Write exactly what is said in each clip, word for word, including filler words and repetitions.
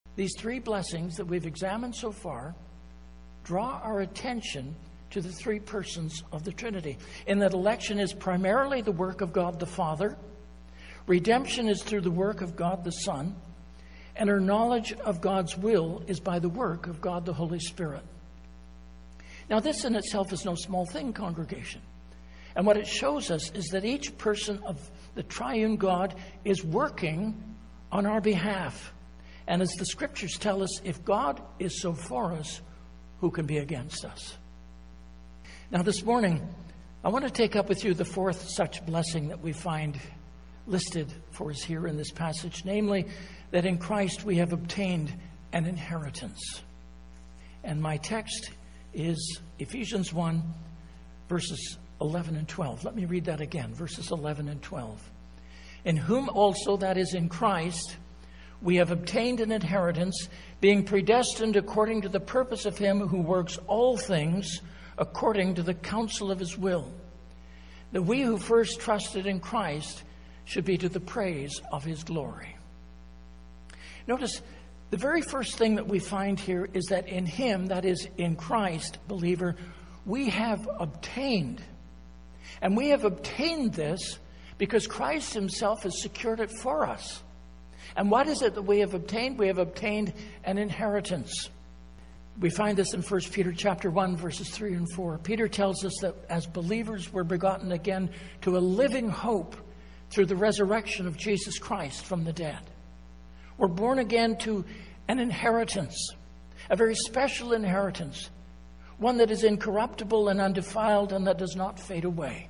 These three blessings that we've examined so far draw our attention to the three persons of the Trinity, in that election is primarily the work of God the Father, redemption is through the work of God the Son, and our knowledge of God's will is by the work of God the Holy Spirit. Now, this in itself is no small thing, congregation. And what it shows us is that each person of the triune God is working on our behalf. And as the scriptures tell us, if God is so for us, who can be against us? Now, this morning, I want to take up with you the fourth such blessing that we find listed for us here in this passage, namely that in Christ we have obtained an inheritance. And my text is Ephesians one, verses eleven and twelve. Let me read that again, verses eleven and twelve. In whom also, that is in Christ, we have obtained an inheritance, being predestined according to the purpose of him who works all things according to the counsel of his will, that we who first trusted in Christ should be to the praise of his glory. Notice, the very first thing that we find here is that in him, that is in Christ, believer, we have obtained. And we have obtained this because Christ himself has secured it for us. And what is it that we have obtained? We have obtained an inheritance. We find this in First Peter chapter one, verses three and four. Peter tells us that as believers we're begotten again to a living hope through the resurrection of Jesus Christ from the dead. We're born again to an inheritance, a very special inheritance, one that is incorruptible and undefiled and that does not fade away.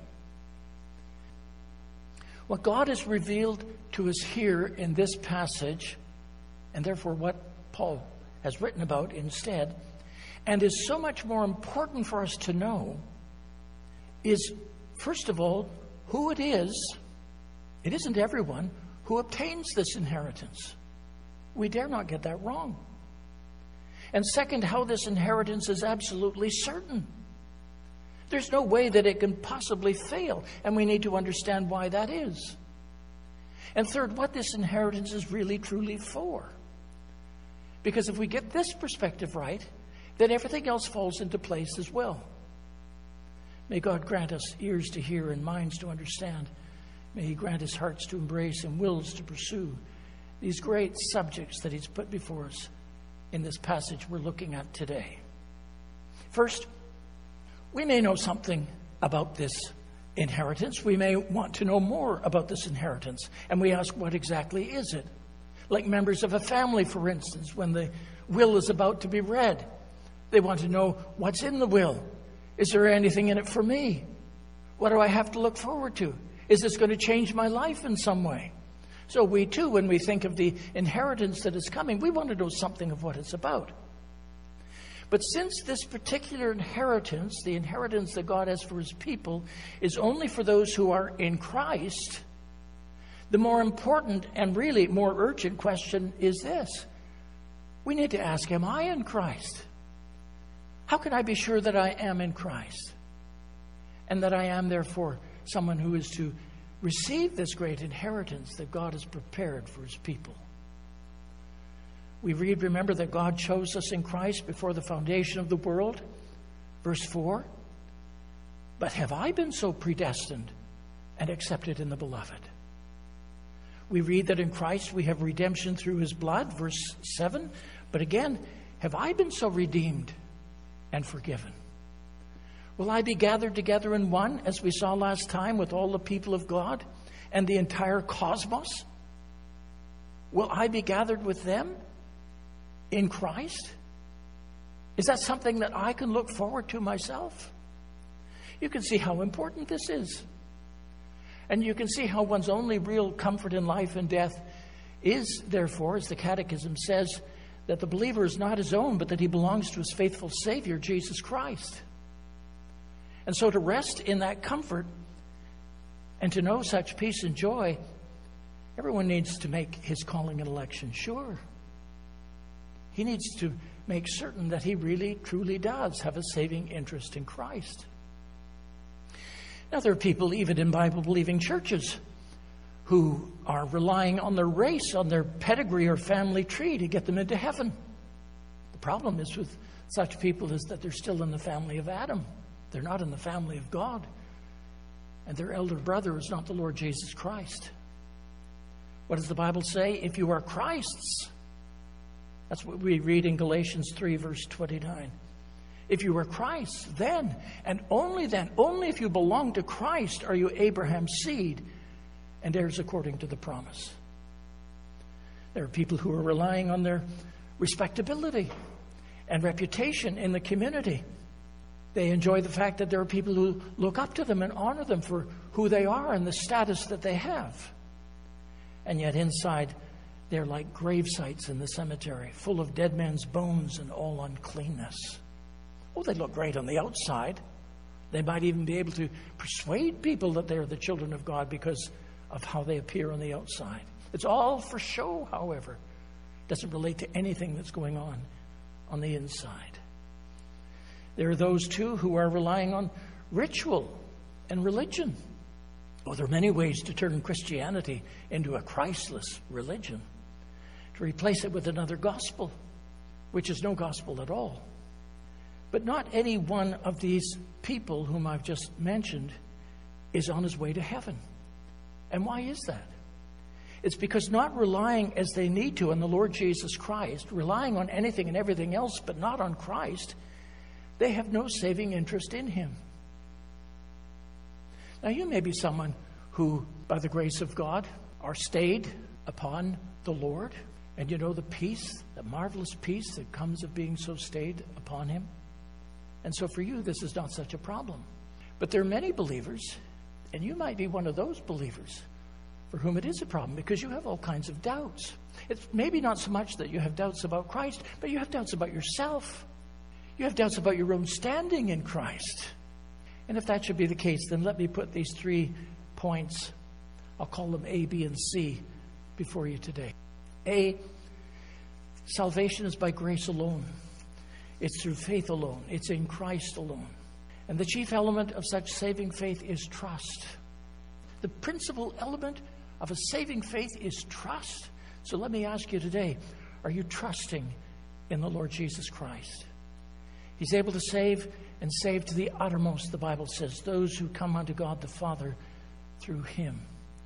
What God has revealed to us here in this passage, and therefore what Paul has written about instead, and is so much more important for us to know, is, first of all, who it is. It isn't everyone who obtains this inheritance. We dare not get that wrong. And second, how this inheritance is absolutely certain. There's no way that it can possibly fail, and we need to understand why that is. And third, what this inheritance is really truly for. Because if we get this perspective right, then everything else falls into place as well. May God grant us ears to hear and minds to understand. May he grant us hearts to embrace and wills to pursue these great subjects that he's put before us in this passage we're looking at today. First, we may know something about this inheritance. We may want to know more about this inheritance. And we ask, what exactly is it? Like members of a family, for instance, when the will is about to be read, they want to know what's in the will. Is there anything in it for me? What do I have to look forward to? Is this going to change my life in some way? So we too, when we think of the inheritance that is coming, we want to know something of what it's about. But since this particular inheritance, the inheritance that God has for his people, is only for those who are in Christ, the more important and really more urgent question is this. We need to ask, am I in Christ? How can I be sure that I am in Christ? And that I am, therefore, someone who is to receive this great inheritance that God has prepared for his people. We read, remember, that God chose us in Christ before the foundation of the world. Verse four, but have I been so predestined and accepted in the beloved? We read that in Christ we have redemption through his blood. Verse seven, but again, have I been so redeemed and forgiven? Will I be gathered together in one, as we saw last time, with all the people of God and the entire cosmos? Will I be gathered with them in Christ? Is that something that I can look forward to myself? You can see how important this is. And you can see how one's only real comfort in life and death is, therefore, as the Catechism says, that the believer is not his own, but that he belongs to his faithful Savior, Jesus Christ. And so to rest in that comfort and to know such peace and joy, everyone needs to make his calling and election sure. He needs to make certain that he really, truly does have a saving interest in Christ. Now, there are people, even in Bible-believing churches, who are relying on their race, on their pedigree or family tree to get them into heaven. The problem is with such people is that they're still in the family of Adam. They're not in the family of God. And their elder brother is not the Lord Jesus Christ. What does the Bible say? If you are Christ's, that's what we read in Galatians three, verse twenty-nine. If you are Christ's, then, and only then, only if you belong to Christ are you Abraham's seed and heirs according to the promise. There are people who are relying on their respectability and reputation in the community. They enjoy the fact that there are people who look up to them and honor them for who they are and the status that they have. And yet inside, they're like grave sites in the cemetery, full of dead men's bones and all uncleanness. Oh, they look great on the outside. They might even be able to persuade people that they're the children of God because of how they appear on the outside. It's all for show, however. It doesn't relate to anything that's going on on the inside. There are those, too, who are relying on ritual and religion. Oh, there are many ways to turn Christianity into a Christless religion, to replace it with another gospel, which is no gospel at all. But not any one of these people whom I've just mentioned is on his way to heaven. And why is that? It's because not relying as they need to on the Lord Jesus Christ, relying on anything and everything else but not on Christ, they have no saving interest in Him. Now, you may be someone who, by the grace of God, are stayed upon the Lord, and you know the peace, the marvelous peace that comes of being so stayed upon Him. And so for you, this is not such a problem. But there are many believers, and you might be one of those believers for whom it is a problem because you have all kinds of doubts. It's maybe not so much that you have doubts about Christ, but you have doubts about yourself. You have doubts about your own standing in Christ. And if that should be the case, then let me put these three points, I'll call them A, B, and C, before you today. A, salvation is by grace alone. It's through faith alone. It's in Christ alone. And the chief element of such saving faith is trust. The principal element of a saving faith is trust. So let me ask you today, are you trusting in the Lord Jesus Christ? He's able to save and save to the uttermost, the Bible says, those who come unto God the Father through Him.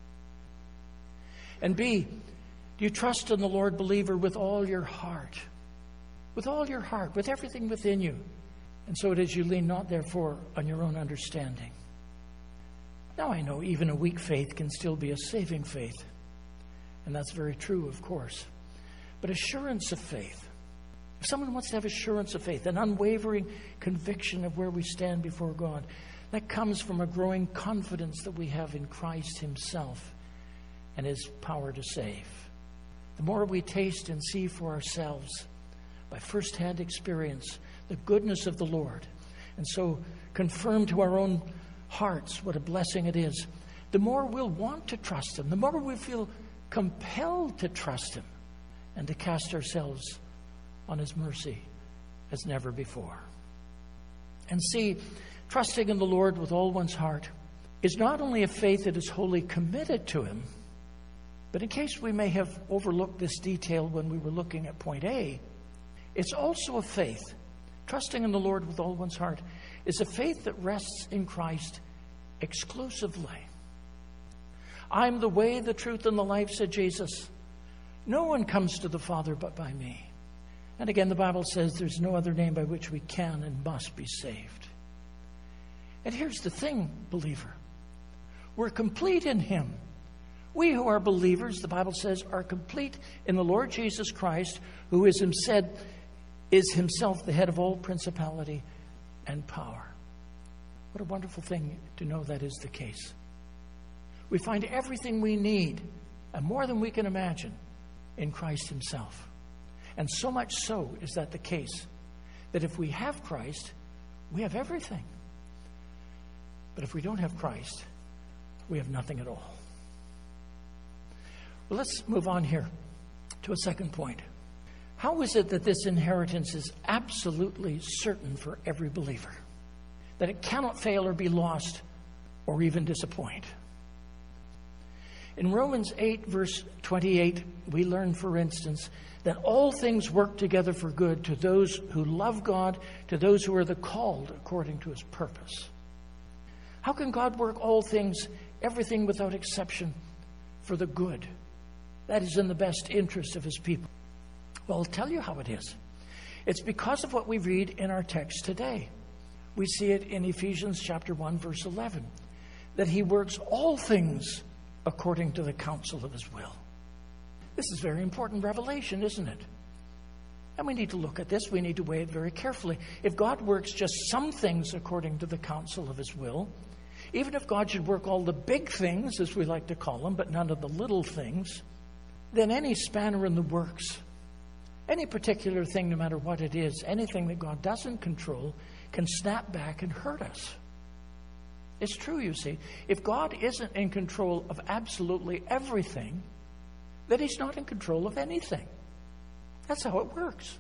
And B, do you trust in the Lord, believer, with all your heart? With all your heart, with everything within you. And so it is you lean not therefore on your own understanding. Now I know even a weak faith can still be a saving faith. And that's very true, of course. But assurance of faith. If someone wants to have assurance of faith, an unwavering conviction of where we stand before God, that comes from a growing confidence that we have in Christ Himself and His power to save. The more we taste and see for ourselves by first-hand experience the goodness of the Lord, and so confirm to our own hearts what a blessing it is, the more we'll want to trust Him, the more we feel compelled to trust Him and to cast ourselves on His mercy as never before. And see, trusting in the Lord with all one's heart is not only a faith that is wholly committed to Him, but in case we may have overlooked this detail when we were looking at point A, it's also a faith. Trusting in the Lord with all one's heart is a faith that rests in Christ exclusively. I'm the way, the truth, and the life, said Jesus. No one comes to the Father but by me. And again, the Bible says there's no other name by which we can and must be saved. And here's the thing, believer. We're complete in Him. We who are believers, the Bible says, are complete in the Lord Jesus Christ, who is himself, is himself the head of all principality and power. What a wonderful thing to know that is the case. We find everything we need, and more than we can imagine, in Christ Himself. And so much so is that the case, that if we have Christ, we have everything. But if we don't have Christ, we have nothing at all. Well, let's move on here to a second point. How is it that this inheritance is absolutely certain for every believer? That it cannot fail or be lost or even disappoint? In Romans eight, verse twenty-eight, we learn, for instance, that all things work together for good to those who love God, to those who are the called according to his purpose. How can God work all things, everything without exception, for the good? That is in the best interest of his people. Well, I'll tell you how it is. It's because of what we read in our text today. We see it in Ephesians chapter one, verse eleven, that he works all things according to the counsel of his will. This is very important revelation, isn't it? And we need to look at this. We need to weigh it very carefully. If God works just some things according to the counsel of his will, even if God should work all the big things, as we like to call them, but none of the little things, then any spanner in the works, any particular thing, no matter what it is, anything that God doesn't control, can snap back and hurt us. It's true, you see. If God isn't in control of absolutely everything, then he's not in control of anything. That's how it works.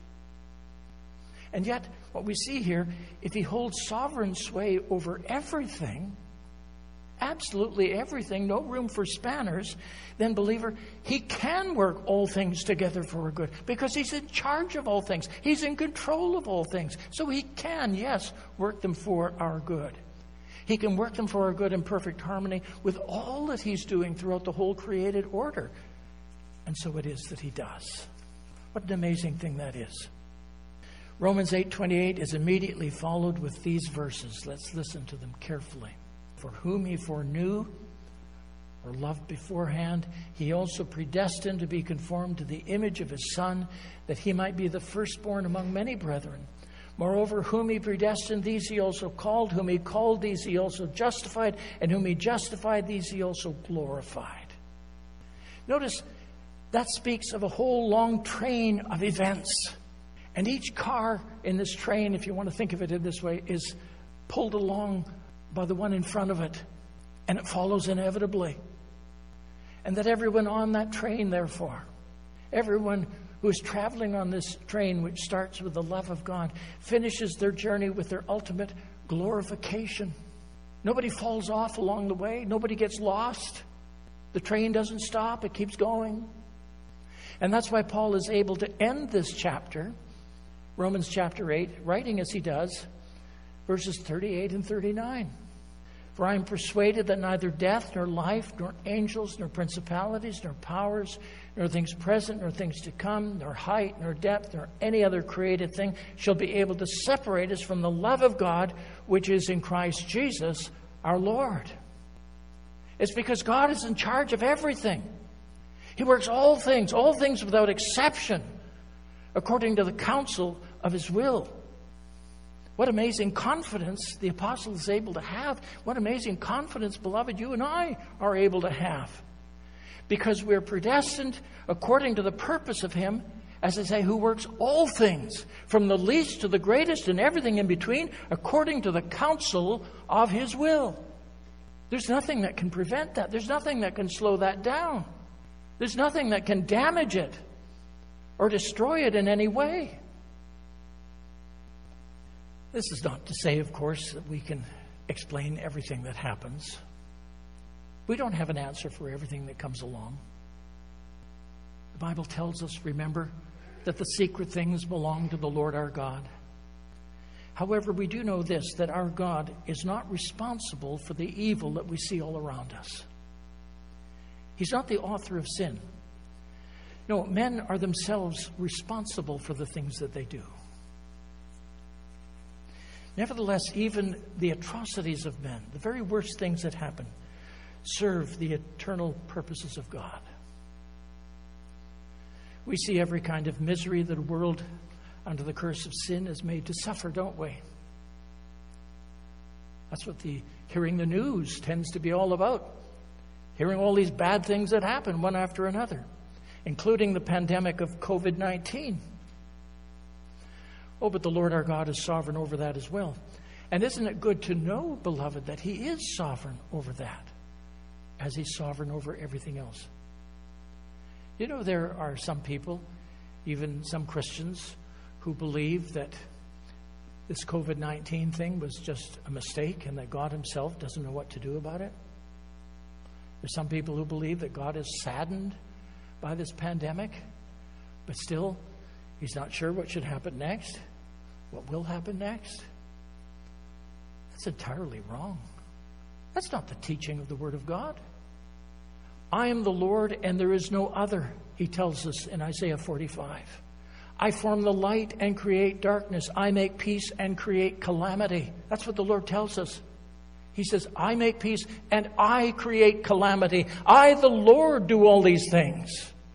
And yet, what we see here, if he holds sovereign sway over everything, absolutely everything, no room for spanners, then, believer, he can work all things together for our good because he's in charge of all things. He's in control of all things. So he can, yes, work them for our good. He can work them for our good in perfect harmony with all that he's doing throughout the whole created order. And so it is that he does. What an amazing thing that is. Romans eight twenty-eight is immediately followed with these verses. Let's listen to them carefully. For whom he foreknew or loved beforehand, he also predestined to be conformed to the image of his Son, that he might be the firstborn among many brethren. Moreover, whom he predestined, these he also called. Whom he called, these he also justified. And whom he justified, these he also glorified. Notice, that speaks of a whole long train of events. And each car in this train, if you want to think of it in this way, is pulled along by the one in front of it. And it follows inevitably. And that everyone on that train, therefore, everyone who is traveling on this train, which starts with the love of God, finishes their journey with their ultimate glorification. Nobody falls off along the way. Nobody gets lost. The train doesn't stop. It keeps going. And that's why Paul is able to end this chapter, Romans chapter eight, writing as he does, verses thirty-eight and thirty-nine. For I am persuaded that neither death, nor life, nor angels, nor principalities, nor powers, nor things present, nor things to come, nor height, nor depth, nor any other created thing shall be able to separate us from the love of God, which is in Christ Jesus our Lord. It's because God is in charge of everything. He works all things, all things without exception, according to the counsel of his will. What amazing confidence the apostle is able to have. What amazing confidence, beloved, you and I are able to have. Because we're predestined according to the purpose of him, as I say, who works all things, from the least to the greatest and everything in between, according to the counsel of his will. There's nothing that can prevent that. There's nothing that can slow that down. There's nothing that can damage it or destroy it in any way. This is not to say, of course, that we can explain everything that happens. We don't have an answer for everything that comes along. The Bible tells us, remember, that the secret things belong to the Lord our God. However, we do know this, that our God is not responsible for the evil that we see all around us. He's not the author of sin. No, men are themselves responsible for the things that they do. Nevertheless, even the atrocities of men, the very worst things that happen, serve the eternal purposes of God. We see every kind of misery that a world under the curse of sin is made to suffer, don't we? That's what the hearing the news tends to be all about. Hearing all these bad things that happen one after another, including the pandemic of covid nineteen. Oh, but the Lord our God is sovereign over that as well. And isn't it good to know, beloved, that he is sovereign over that, as he's sovereign over everything else? You know, there are some people, even some Christians, who believe that this covid nineteen thing was just a mistake and that God himself doesn't know what to do about it. There's some people who believe that God is saddened by this pandemic, but still, He's not sure what should happen next, what will happen next. That's entirely wrong. That's not the teaching of the Word of God. I am the Lord and there is no other, He tells us in Isaiah forty-five. I form the light and create darkness. I make peace and create calamity. That's what the Lord tells us. He says, I make peace and I create calamity. I, the Lord, do all these things.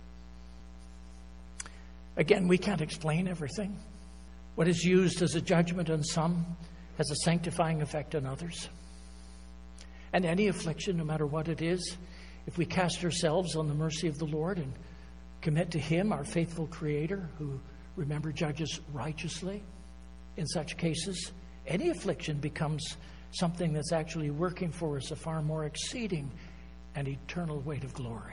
Again, we can't explain everything. What is used as a judgment on some has a sanctifying effect on others. And any affliction, no matter what it is, if we cast ourselves on the mercy of the Lord and commit to Him, our faithful Creator, who, remember, judges righteously, in such cases, any affliction becomes something that's actually working for us a far more exceeding and eternal weight of glory.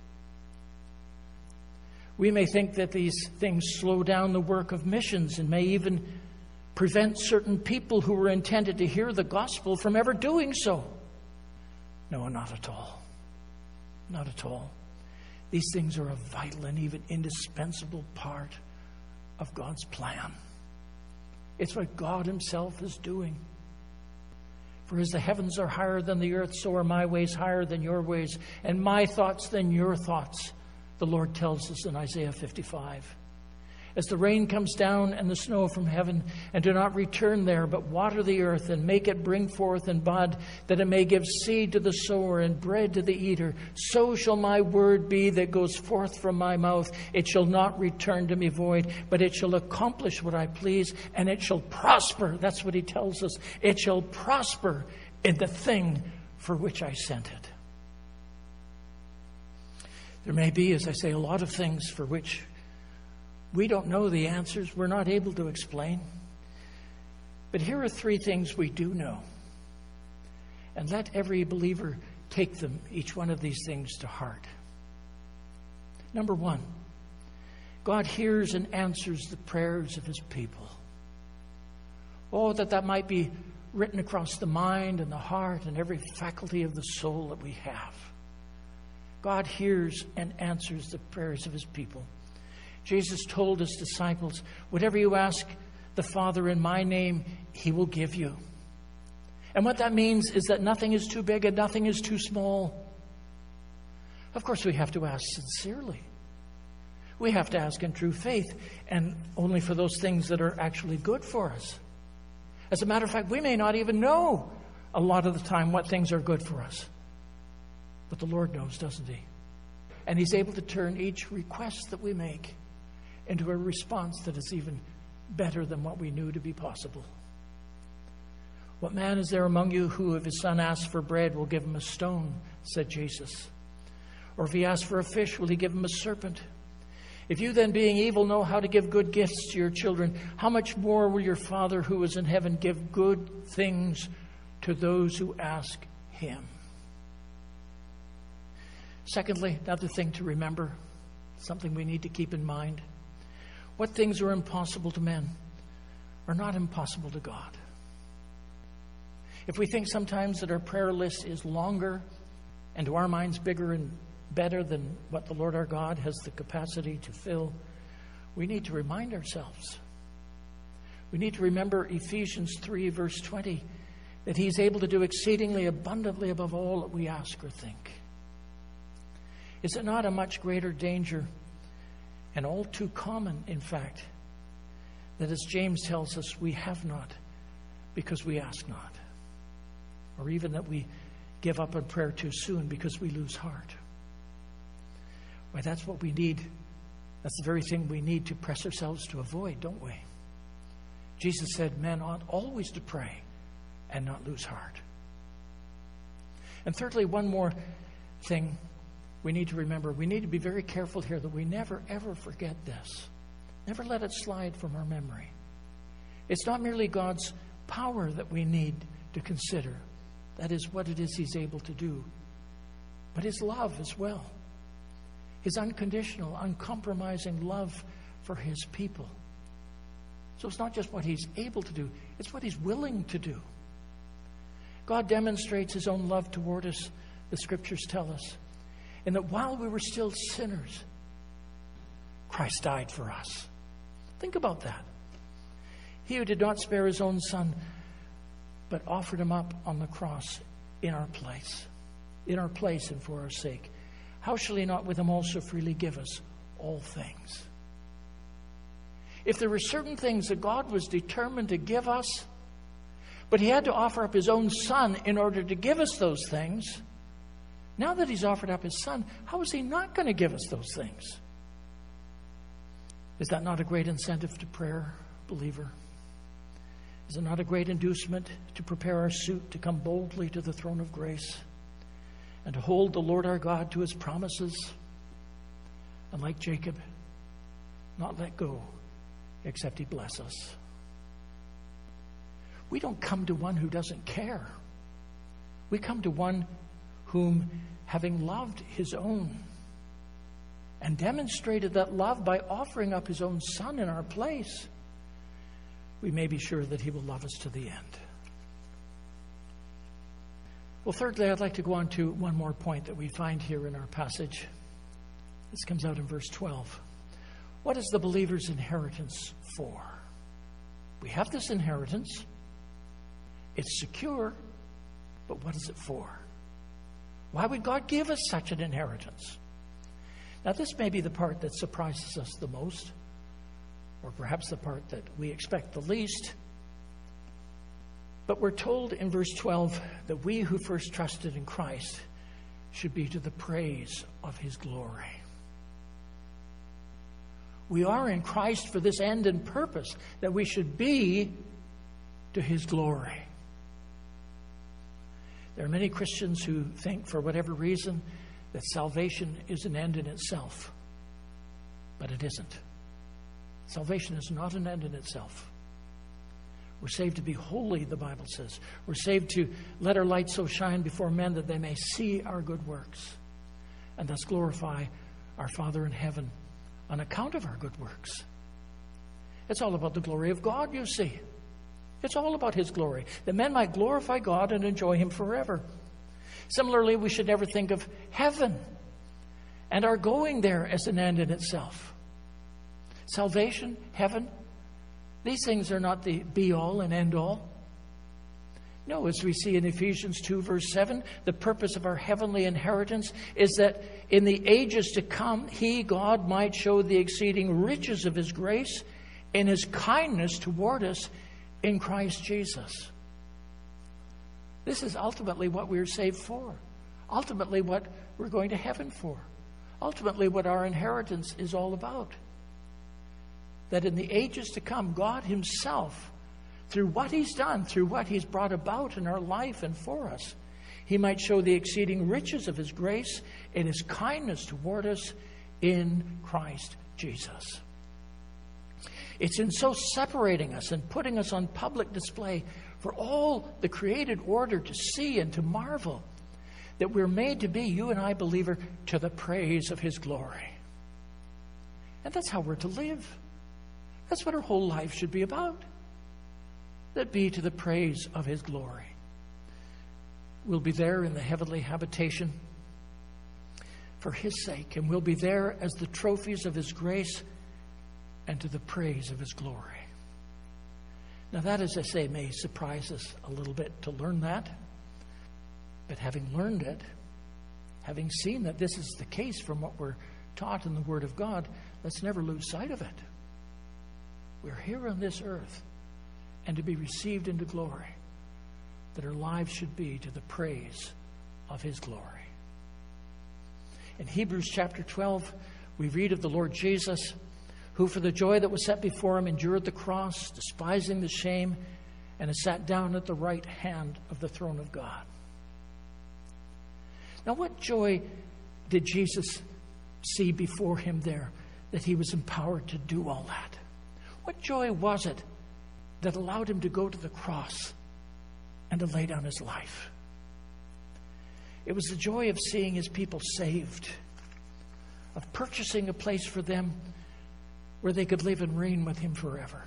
We may think that these things slow down the work of missions and may even prevent certain people who were intended to hear the gospel from ever doing so. No, not at all. Not at all. These things are a vital and even indispensable part of God's plan. It's what God Himself is doing. For as the heavens are higher than the earth, so are my ways higher than your ways, and my thoughts than your thoughts, the Lord tells us in Isaiah fifty-five. As the rain comes down and the snow from heaven, and do not return there, but water the earth and make it bring forth and bud, that it may give seed to the sower and bread to the eater, so shall my word be that goes forth from my mouth. It shall not return to me void, but it shall accomplish what I please, and it shall prosper. That's what He tells us. It shall prosper in the thing for which I sent it. There may be, as I say, a lot of things for which we don't know the answers. We're not able to explain. But here are three things we do know. And let every believer take them, each one of these things, to heart. Number one, God hears and answers the prayers of His people. Oh, that that might be written across the mind and the heart and every faculty of the soul that we have. God hears and answers the prayers of His people. Jesus told His disciples, whatever you ask the Father in my name, He will give you. And what that means is that nothing is too big and nothing is too small. Of course, we have to ask sincerely. We have to ask in true faith, and only for those things that are actually good for us. As a matter of fact, we may not even know a lot of the time what things are good for us. But the Lord knows, doesn't He? And He's able to turn each request that we make into a response that is even better than what we knew to be possible. What man is there among you who, if his son asks for bread, will give him a stone, said Jesus? Or if he asks for a fish, will He give him a serpent? If you then, being evil, know how to give good gifts to your children, how much more will your Father who is in heaven give good things to those who ask Him? Secondly, another thing to remember, something we need to keep in mind. What things are impossible to men are not impossible to God. If we think sometimes that our prayer list is longer and to our minds bigger and better than what the Lord our God has the capacity to fill, we need to remind ourselves. We need to remember Ephesians three, verse twenty, that He's able to do exceedingly abundantly above all that we ask or think. Is it not a much greater danger, and all too common, in fact, that, as James tells us, we have not because we ask not? Or even that we give up on prayer too soon because we lose heart? Why, that's what we need. That's the very thing we need to press ourselves to avoid, don't we? Jesus said men ought always to pray and not lose heart. And thirdly, one more thing we need to remember. We need to be very careful here that we never, ever forget this. Never let it slide from our memory. It's not merely God's power that we need to consider. That is what it is He's able to do. But His love as well. His unconditional, uncompromising love for His people. So it's not just what He's able to do, it's what He's willing to do. God demonstrates His own love toward us the Scriptures tell us. And that while we were still sinners, Christ died for us. Think about that. He who did not spare his own Son, but offered him up on the cross in our place, in our place and for our sake, how shall he not with him also freely give us all things? If there were certain things that God was determined to give us, but he had to offer up his own Son in order to give us those things, now that he's offered up his Son, how is he not going to give us those things? Is that not a great incentive to prayer, believer? Is it not a great inducement to prepare our suit to come boldly to the throne of grace and to hold the Lord our God to his promises, and like Jacob, not let go except he bless us? We don't come to one who doesn't care. We come to one whom, having loved his own and demonstrated that love by offering up his own Son in our place, we may be sure that he will love us to the end. Well, thirdly, I'd like to go on to one more point that we find here in our passage. This comes out in verse twelve. What is the believer's inheritance for? We have this inheritance. It's secure, but what is it for? Why would God give us such an inheritance? Now, this may be the part that surprises us the most, or perhaps the part that we expect the least. But we're told in verse twelve that we who first trusted in Christ should be to the praise of his glory. We are in Christ for this end and purpose, that we should be to his glory. There are many Christians who think, for whatever reason, that salvation is an end in itself. But it isn't. Salvation is not an end in itself. We're saved to be holy, the Bible says. We're saved to let our light so shine before men that they may see our good works and thus glorify our Father in heaven on account of our good works. It's all about the glory of God, you see. It's all about his glory, that men might glorify God and enjoy him forever. Similarly, we should never think of heaven and our going there as an end in itself. Salvation, heaven, these things are not the be-all and end-all. No, as we see in Ephesians two, verse seven, the purpose of our heavenly inheritance is that in the ages to come, he, God, might show the exceeding riches of his grace in his kindness toward us in Christ Jesus. This is ultimately what we're saved for. Ultimately what we're going to heaven for. Ultimately what our inheritance is all about. That in the ages to come, God himself, through what he's done, through what he's brought about in our life and for us, he might show the exceeding riches of his grace and his kindness toward us in Christ Jesus. It's in so separating us and putting us on public display for all the created order to see and to marvel that we're made to be, you and I, believer, to the praise of his glory. And that's how we're to live. That's what our whole life should be about. That be to the praise of his glory. We'll be there in the heavenly habitation for his sake, and we'll be there as the trophies of his grace and to the praise of his glory. Now that, as I say, may surprise us a little bit to learn that. But having learned it, having seen that this is the case from what we're taught in the Word of God, let's never lose sight of it. We're here on this earth, and to be received into glory, that our lives should be to the praise of his glory. In Hebrews chapter twelve, we read of the Lord Jesus, who for the joy that was set before him endured the cross, despising the shame, and has sat down at the right hand of the throne of God. Now, what joy did Jesus see before him there, that he was empowered to do all that? What joy was it that allowed him to go to the cross and to lay down his life? It was the joy of seeing his people saved, of purchasing a place for them where they could live and reign with him forever.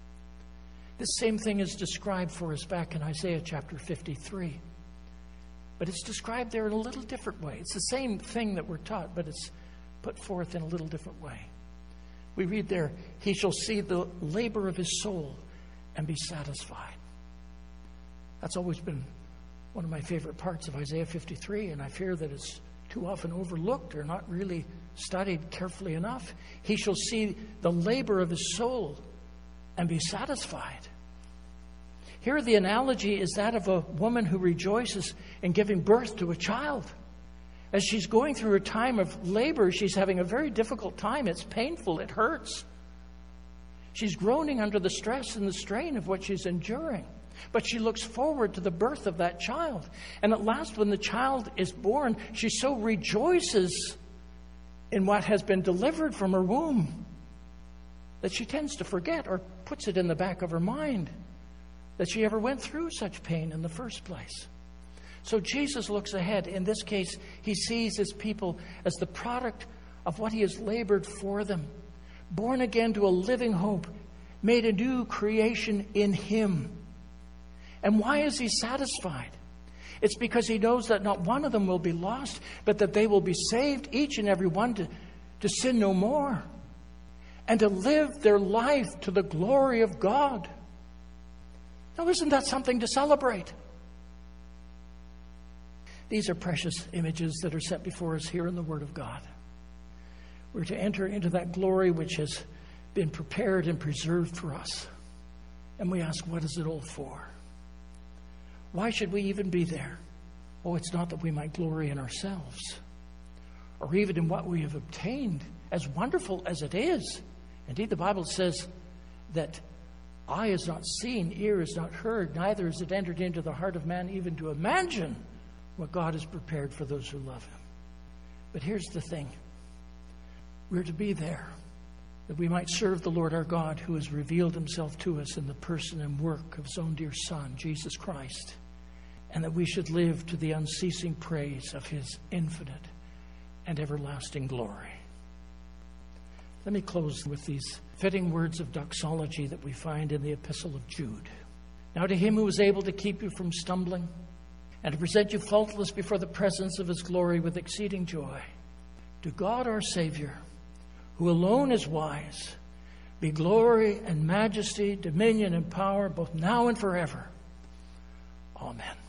This same thing is described for us back in Isaiah chapter fifty-three. But it's described there in a little different way. It's the same thing that we're taught, but it's put forth in a little different way. We read there, he shall see the labor of his soul and be satisfied. That's always been one of my favorite parts of Isaiah fifty-three, and I fear that it's too often overlooked or not really studied carefully enough. He shall see the labor of his soul and be satisfied. Here the analogy is that of a woman who rejoices in giving birth to a child. As she's going through a time of labor, she's having a very difficult time. It's painful. It hurts. She's groaning under the stress and the strain of what she's enduring. But she looks forward to the birth of that child. And at last, when the child is born, she so rejoices in what has been delivered from her womb that she tends to forget or puts it in the back of her mind that she ever went through such pain in the first place. So Jesus looks ahead. In this case, he sees his people as the product of what he has labored for them, born again to a living hope, made a new creation in him. And why is he satisfied? It's because he knows that not one of them will be lost, but that they will be saved, each and every one, to, to sin no more and to live their life to the glory of God. Now, isn't that something to celebrate? These are precious images that are set before us here in the Word of God. We're to enter into that glory which has been prepared and preserved for us. And we ask, what is it all for? Why should we even be there? Oh, it's not that we might glory in ourselves or even in what we have obtained, as wonderful as it is. Indeed, the Bible says that eye is not seen, ear is not heard, neither is it entered into the heart of man even to imagine what God has prepared for those who love him. But here's the thing. We're to be there that we might serve the Lord our God, who has revealed himself to us in the person and work of his own dear Son, Jesus Christ, and that we should live to the unceasing praise of his infinite and everlasting glory. Let me close with these fitting words of doxology that we find in the Epistle of Jude. Now to him who is able to keep you from stumbling and to present you faultless before the presence of his glory with exceeding joy, to God our Savior, who alone is wise, be glory and majesty, dominion and power, both now and forever. Amen.